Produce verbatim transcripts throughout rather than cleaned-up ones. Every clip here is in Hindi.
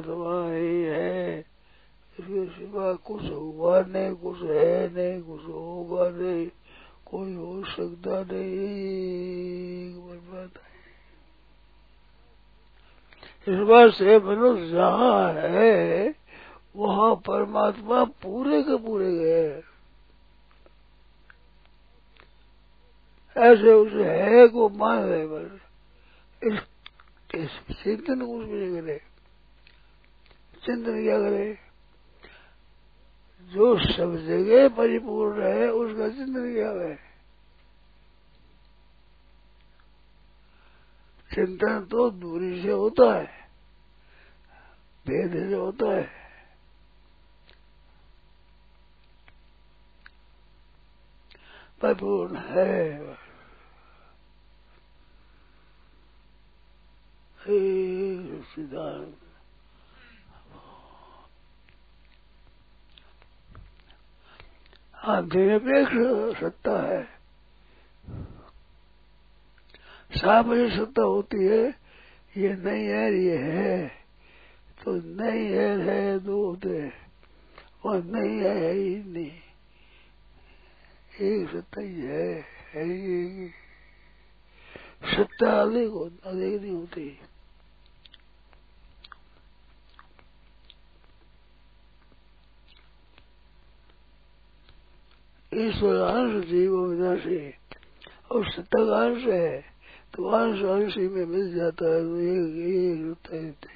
परमात्मा ही है, इसके सिवा कुछ हुआ नहीं, कुछ है नहीं, कुछ होगा नहीं, कोई हो सकता नहीं। बात है। इस बात से मनुष्य जहाँ है वहाँ परमात्मा पूरे के पूरे गए। ऐसे उसे है को मान रहे, बस इस, इस चिंतन कुछ भी नहीं करे। चिंतन क्या करे? जो सब जगह परिपूर्ण है उसका चिंतन क्या है? चिंतन तो दूरी से होता है, भेद से होता है। परिपूर्ण है। सिद्धांत हाँ, निरपेक्ष सत्ता है। सामने सत्ता होती है, ये नहीं है ये है, तो नहीं है है दो होते, वह नहीं है, है ही नहीं, एक सत्ता ही है, है ही। सत्ता अधिक हो अधिक नहीं होती। ईश्वर अंश जीव विनाशी और सत्ता का अंश है, तो अंश अंश में मिल जाता है, तो एक एक होता है।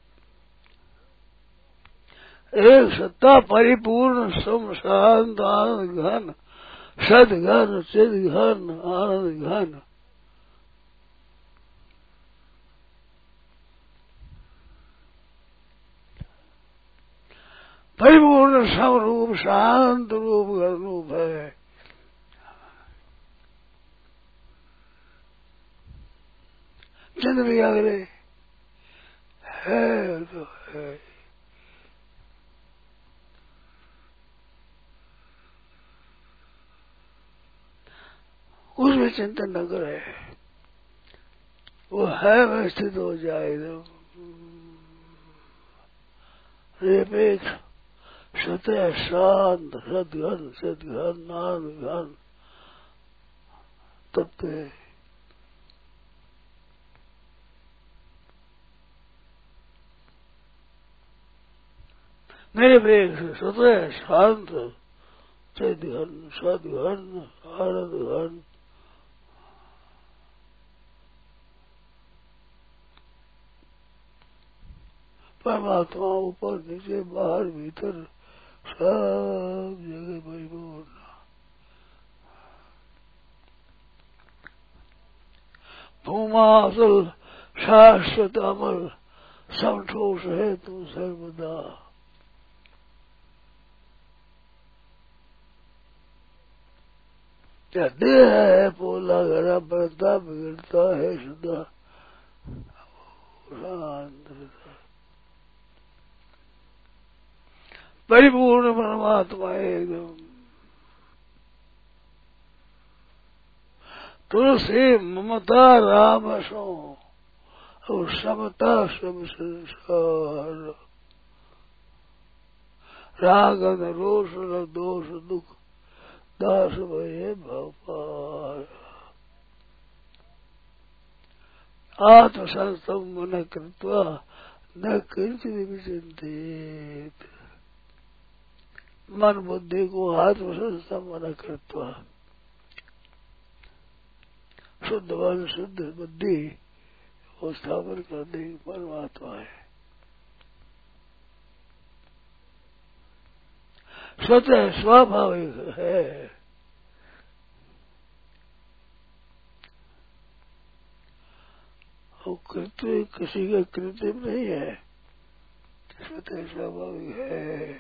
एक सत्ता परिपूर्ण सम शांत आनंद घन सद घन चिद घन आनंद घन। परिपूर्ण समरूप शांत रूप घन रूप है। चंद्र क्या करे? है तो है। उसमें चिंतन न करे, वो है में स्थित हो जाए। निरपेक्ष सत्य शांत सदघन सदघन आनंद घन तत्व है। निरपेक्ष सत्य शांत सदघन सदघन आनंद घन। परमात्मा ऊपर नीचे बाहर भीतर सब जगह परिपूर्ण। भूमासल शाश्वत अमल सब ठोस है तू सर्वदा। क्या देह है पोला घड़ा बढ़ता बिगड़ता है सदा शांत परिपूर्ण परमात्मा एकदम। तुलसी ममता राम सो और समता सब संसार। राग न रोष न दोष दुख दास भये भवपार। आत्मसंस्तम मन कृत्वा न किंचित विचिंतित। मन बुद्धि को आत्मसंस्तम मन कृत्वा शुद्ध मन शुद्ध बुद्धि को स्थापन करने की परमात्मा है। स्वतः स्वाभाविक है। वो कृत्य किसी का कृत्रिम नहीं है, स्वतः स्वाभाविक है।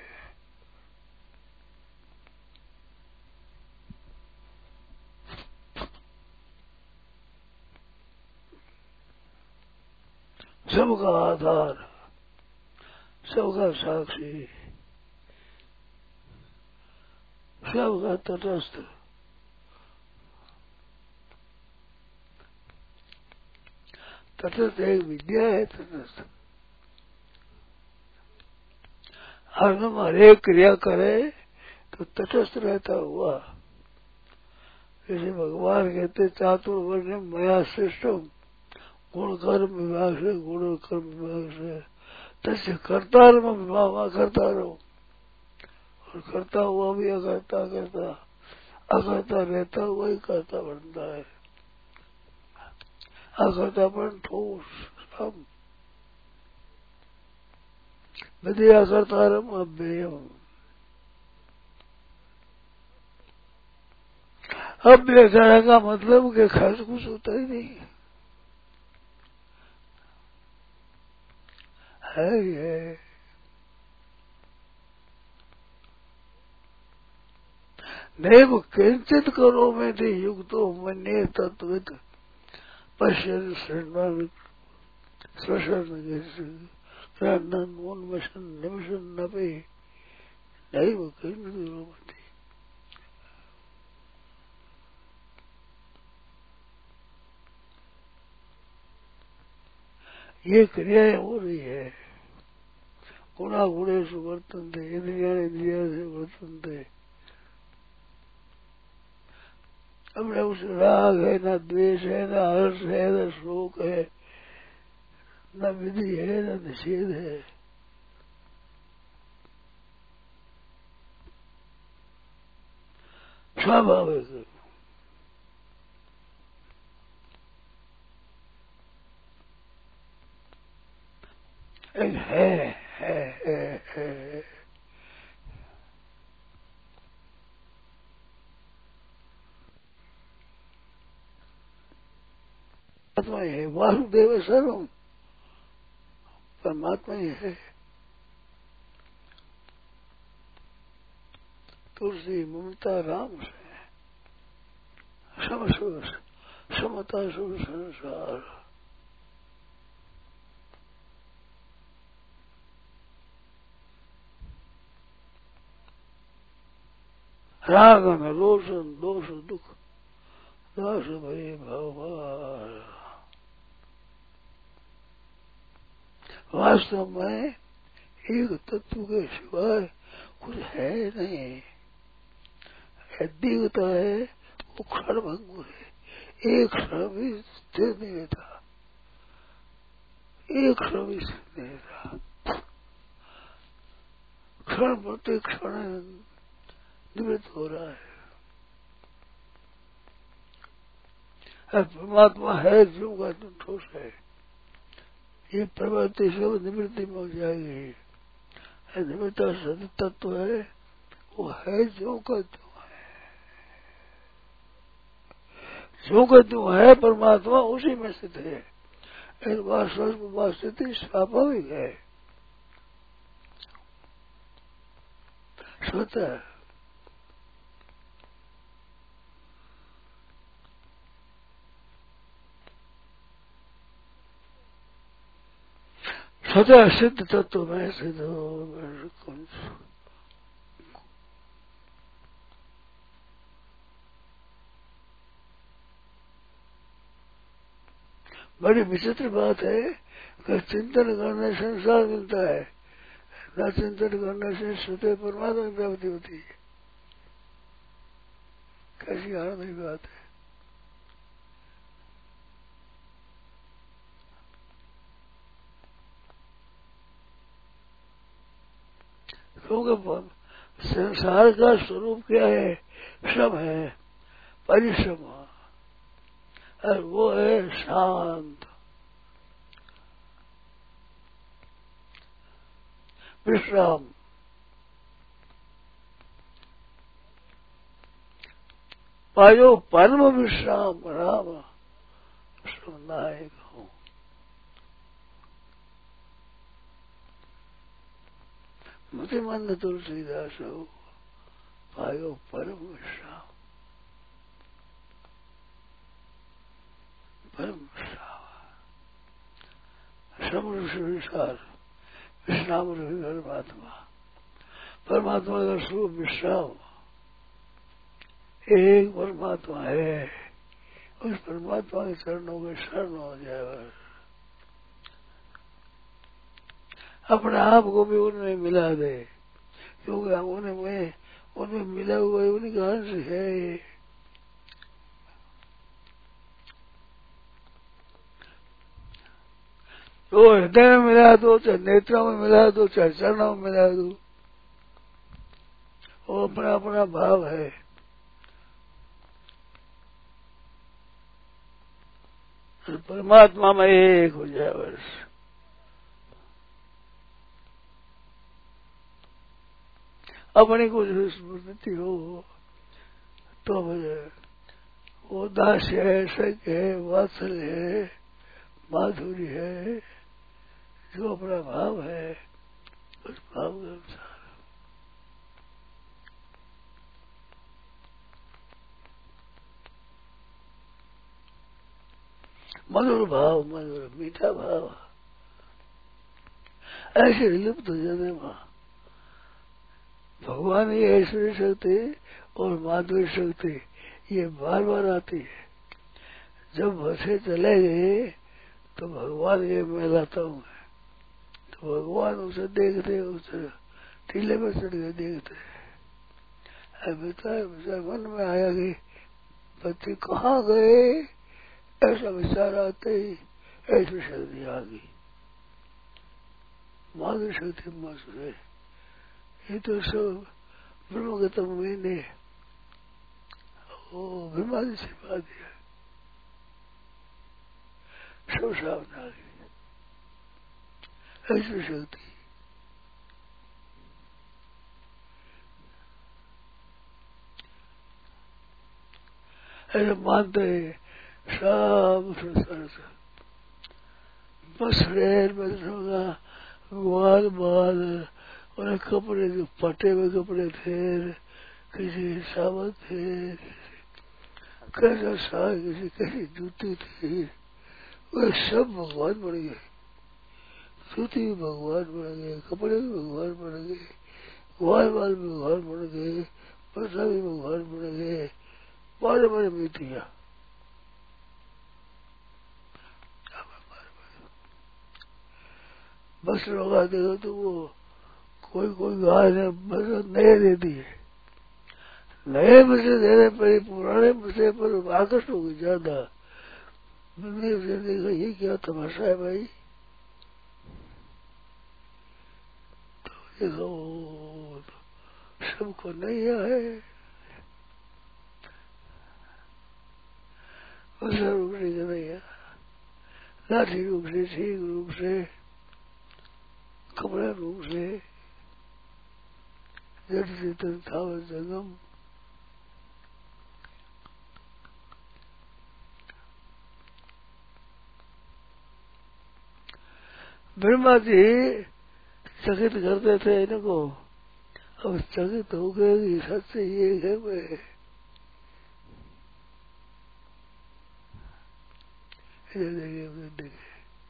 सबका आधार, सबका साक्षी, सबका तटस्थ। तटस्थ एक विद्या है। तटस्थ हरदम हरेक क्रिया करे तो तटस्थ रहता हुआ। जैसे भगवान कहते चातुर्वर्ण मया सृष्टम गुण कर्म विभाग से गुण कर्म विभाग से तस्य करता रहो विभाग करता रहो, और करता हुआ भी अकर्ता करता अकर्ता रहता हुआ ही करता बनता है। अकर्तापन ठोस सब विद्या कर्तारम अव्ययम। अव्यय कहने का मतलब कि खर्च कुछ होता ही नहीं है। ये नैव किंचित करो में थे युक्तो मन्ये तत्वित पश्यन शृण्वन श्वसन क्रंदन उन्मशन निमशन नपे नैव किंचित करो में थे। ये क्रियाएं हो रही है। गुणा गुणेषु वर्तन्ते इंद्रिया इंद्रिया से वर्तन्ते। अपने उस राग है न द्वेष है न हर्ष है न शोक है न विधि है न निषेध है। स्वाभाविक एक है है है है परमात्मा ही है। वासुदेव सर्वम परमात्मा ही है। तुलसी ममता राम से सम समता सुर संसार। रागन रोशन दोष दुख दास भय भगवान। वास्तव में एक तत्व के सिवाय कुछ है नहीं। दिखता है वो क्षण भंगुर है, एक क्षण भी स्थिर नहीं रहता, एक क्षण भी स्थिर नहीं रहता। क्षण प्रति क्षण निवृत्त हो रहा है। परमात्मा है जो का तुम ठोस है। ये प्रवृत्ति सब निवृत्ति में हो जाएगी। निवृत्ता सद तत्व है, वो है जो का जो है। जो का जो है परमात्मा उसी में स्थित है। इस बात स्वरूप स्थिति स्वाभाविक है, स्वतः। स्वतः सिद्ध तत्व में सिद्ध हो। बड़ी विचित्र बात है कि चिंतन करने से संसार मिलता है, न चिंतन करने से स्वतः परमात्मा की प्राप्ति होती है। कैसी आनंद बात है। क्योंकि संसार का स्वरूप क्या है? श्रम है, परिश्रम, और वो है शांत विश्राम। पायो परम विश्राम राम श्रमनायक हूँ। मति मंद तुलसीदास हो पायो परम विश्राम। परम विश्राम श्रम विशाल विश्राम रही परमात्मा। परमात्मा का स्वरूप विश्राम। एक परमात्मा है, उस परमात्मा के चरणों के शरण हो जाए, अपने आप को भी उनमें मिला दे। क्योंकि हम उन्हें में उनमें मिला हुआ है, उन्हीं का अंश है ये। तो हृदय में मिला दो, चाहे नेत्रों में मिला दो, चाहे चरणों में मिला दो, वो अपना अपना भाव है। परमात्मा में एक हो जाए बस। अपनी कुछ स्मृति हो तो वो दास्य है, सख है, वात्सल्य है, माधुर्य है, जो अपना भाव है उस भाव के अनुसार। मधुर भाव, मधुर मीठा भाव ऐसे लिप्त हो जाते वहां। भगवान की ऐश्वर्य शक्ति और माधुर्य शक्ति ये बार बार आती है। जब बसे चले गए तो भगवान ये मैं लाता हूँ, तो भगवान उसे देखते, उसे टीले में चढ़ गए देखते। अब मन में आया कि पति कहाँ गए, ऐसा विचार आते ही ऐसी शक्ति आ गई, माधुर्य शक्ति मस्त है। ये तो सब ब्रह्मगतम मैंने वो बीमारी से पा दिया, सब सामने आ गई ऐसी शक्ति। ऐसा मानते हैं सब संसार से बस रेल में होगा बाल बाल उन्हें कपड़े जो फटे हुए कपड़े थे, किसी सावत थे, कैसा साग, किसी कैसी जूती थी, वे सब भगवान बन गए। जूती भी भगवान बन गए, कपड़े भी भगवान बन गए, बाल बाल भी भगवान बन गए, पैसा भी भगवान बन गए, बारे बारे मीटिया बस लगा देगा तो वो कोई कोई गाय ने बस नए दे दिए, नए बसे देने पर पुराने बसे पर आकर्षण हो गई ज्यादा। मैंने उसे देखा ये क्या तमाशा है भाई, तो देखा वो सबको नहीं है, बसा रूप से नहीं है, लाठी रूप से, ठीक रूप से, कपड़ा रूप से, जड़ से था जगम। ब्रह्मा जी चकित करते थे इनको, अब चकित हो गए कि सच ये है मैं, देखे देखे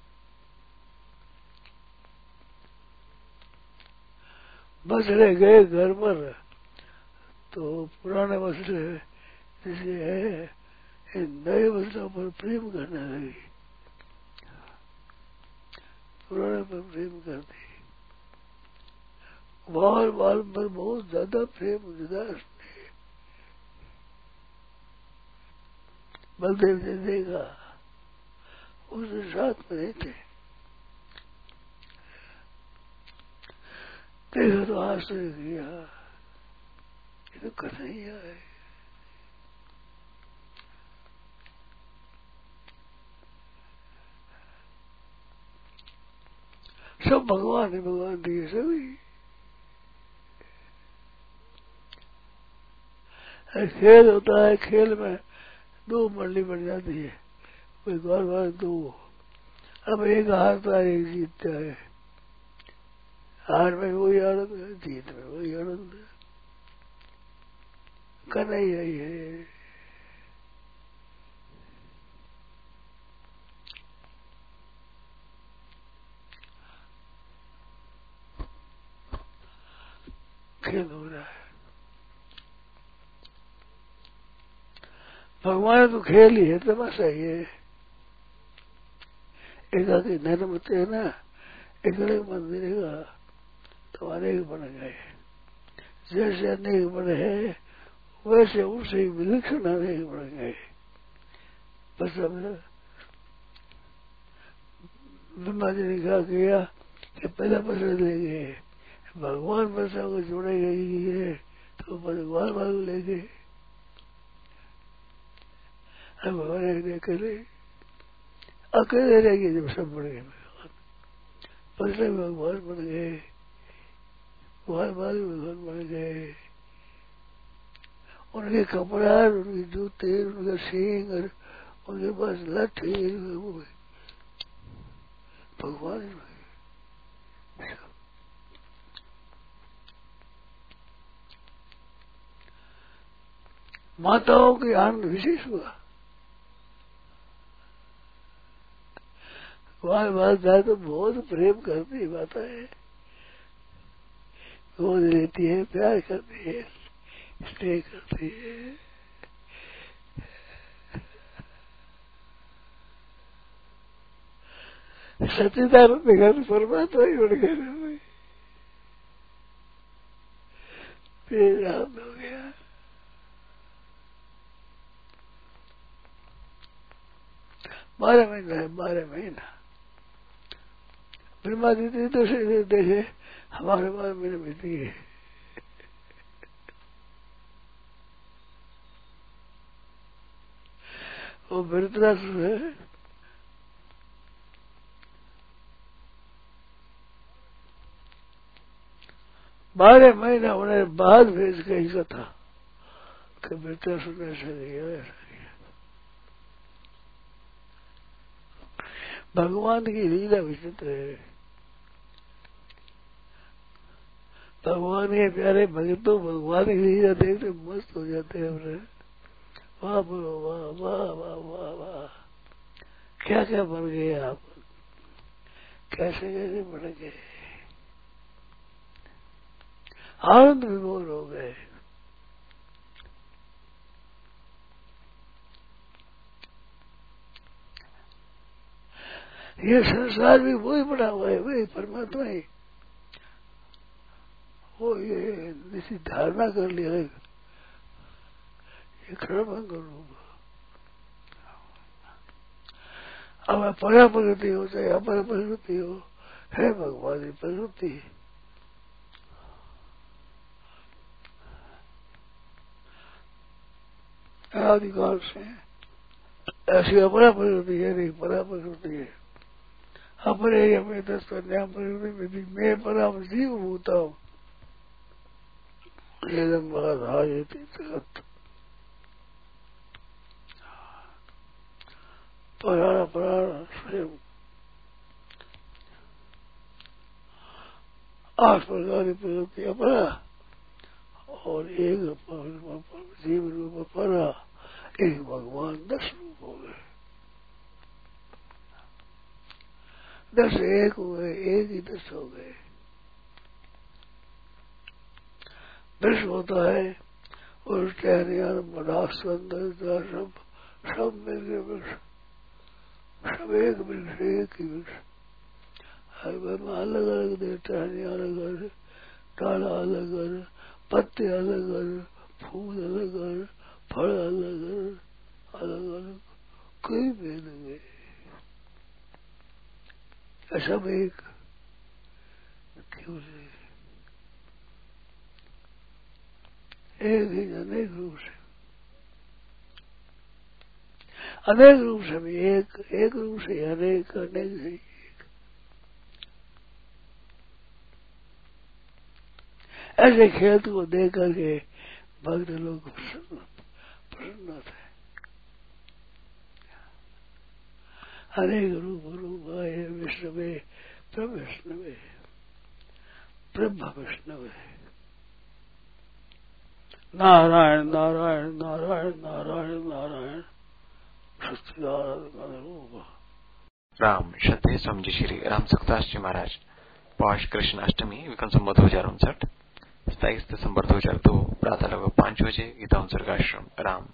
बस रह गए घर पर, तो पुराने वस्त्र जैसे है नए वस्त्रों पर प्रेम करने लगी, पुराने पर प्रेम करती, बाल बाल पर बहुत ज्यादा प्रेम विदास ने बलदेव ने देखा, उसके साथ में नहीं थे, देखा तो आश्चर्य किया, ये तो कन्हैया है। सब भगवान ही भगवान दिए सभी। खेल होता है, खेल में दो मंडली बन जाती है, कोई बार बार दो, अब एक हारता है एक जीतता है, हार में वही आनंद है, जीत में वही आनंद है, कन्हैया ही है। खेल हो रहा है, भगवान तो खेल ही है, तमाशा ही है। एक आदमी नरमते है ना, एक मंदिर का तुम्हारे बन गए, जैसे अनेक बने हैं वैसे उसे विलक्षण अनेक बन गए। बस अब ब्रह्मा जी ने क्या किया कि पहला प्रश्न लेंगे भगवान वर्षा को जोड़े गई है तो भगवान वालों ले गए। अब भगवान अकेले अकेले रह गए जब सब बन गए भगवान प्रश्न भगवान बन गए भगवान वाले भगवान बन गए। उनके कपड़ा उनके जूते उनका सींग और उनके पास लाठी भगवान माताओं की आनंद विशेष हुआ। बार बार जाए तो बहुत प्रेम करती माता है गोद लेती है प्यार करती है स्नेह करती है। सच्चिदानंद घर परमात्मा ही उड़ गए फिर आनंद हो गया। बारह महीना है बारह महीना ब्रह्मा जी तो देखे हमारे बारह महीने बीत गए। वो वृत्रासुर है बारह महीना होने बाद भेज कही कथा कि वृत्रासुर ने ऐसा किया ऐसा किया। भगवान की लीला विचित्र है। भगवान के प्यारे भक्तों भगवान की लीला देखते मस्त हो जाते हैं अपने वाह बोलो वाह वाह वाह वाह वाह क्या क्या बन गए आप कैसे कैसे बन गए आनंद विभोर हो गए। ये संसार भी वही बना हुआ है वही परमात्मा ही वो ये निश्चित धारणा कर लिया है ये क्षणभंग रूप। अब परा प्रकृति हो चाहे अपर प्रकृति हो है भगवान की प्रकृति। आदिकाल से ऐसी अपरा प्रकृति है नहीं परा प्रकृति है। अपरे हमें दस कन्या प्रकृति में मैं परा जीव होता हूँ पराण पराण स्वयं आठ प्रकार की प्रकृति अपरा और एक जीव रूप परा एक भगवान दस रूप हो गए दस एक हुए एक ही दस हो गए। वृक्ष होता है और टहनियार बड़ा सुंदर सब सब मिलके वृक्ष सब एक वृक्ष एक ही वृक्ष में अलग अलग दे टहनियां अलग डाला अलग पत्ते अलग फूल अलग फल अलग अलग अलग कोई भेद नहीं सब एक क्यों से एक ही अनेक रूप से अनेक रूप से भी एक एक रूप से अनेक अनेक से एक ऐसे खेत को देख करके भक्त लोग प्रसन्न थे। अनेक रूप रूप आए विष्णवे प्रविष्णवे ब्रह्म विष्णवे नारायण नारायण नारायण नारायण नारायण सच्चिदानंद रूप। राम श्रद्धेय स्वामी जी श्री राम सुखदास जी महाराज पौष कृष्ण अष्टमी विक्रम संवत दो हजार उनसठ सताईस दिसंबर दो हजार दो प्रातः लगभग पांच बजे गीता उत्सर्गाश्रम राम।